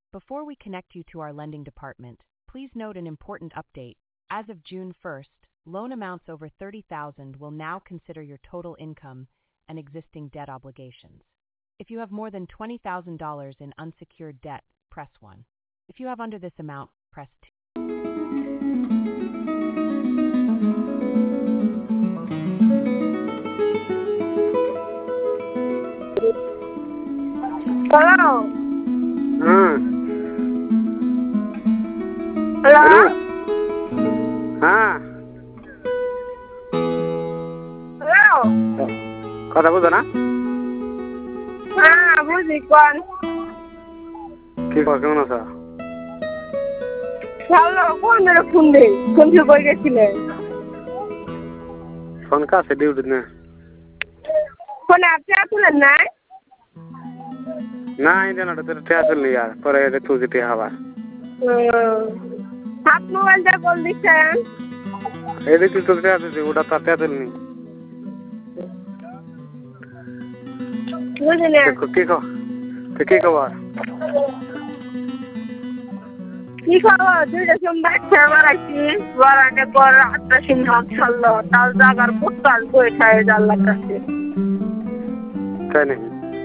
Before we connect you to our lending department, please note an important update. As of June 1st, loan amounts over $30,000 will now consider your total income and existing debt obligations. If you have more than $20,000 in unsecured debt, press 1. If you have under this amount, press 2. Hello. Hello. Hello. हाँ Hello. কথা বুঝো না হ্যাঁ বুঝি কোন কি কর কেমন আছো ভালো কোন ধরে ফোন দে কোন কি কই গেছিলেন ফোন কাছে ডিউটি না ফোন আপনি আসলেন না না ইন্টারনেট তো ঠিক আছে यार পরে এটা তুই দিতে হবে হাত মোবাইলটা কল দিছেন এদিকে তুই তো ঠিক আছে ওটা তো ঠিক আছে নি বুঝলেন কি খবর কি খবর দুইটা সোমবার খেবার আইছি বারানে পর রাতটা সিনহাম ছাড়লো তাল জাগার পোস্টাল কই খায় আল্লাহর কাছে তাই নাকি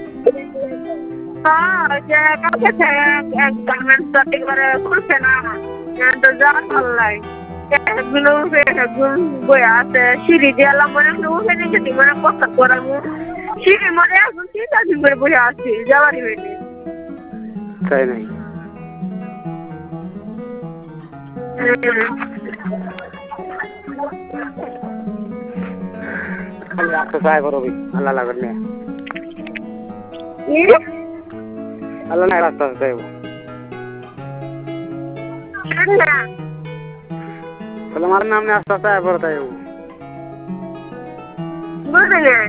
হ্যাঁ যে কাছে এক গার্মেন্টস পার্টি করে খুলছে না তো যা পাল্লাই একগুলো একগুলো বই আছে সিঁড়ি দিয়ালাম মনে উঠে নিয়েছি মানে পোস্টার করাবো সিঁড়ি মনে এখন 3 দিন করে বসে আছি যাওয়ারই হয়নি তাই নাকি রাস্তা চাই করবি আল্লাহ লাগবে না আল্লাহ না রাস্তা চাইব তাহলে আমার নাম নিয়ে রাস্তা চাই করে তাই বুঝলেন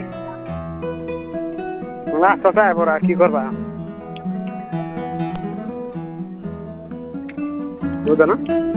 রাস্তা চাই পড়া কি করবা বুঝো না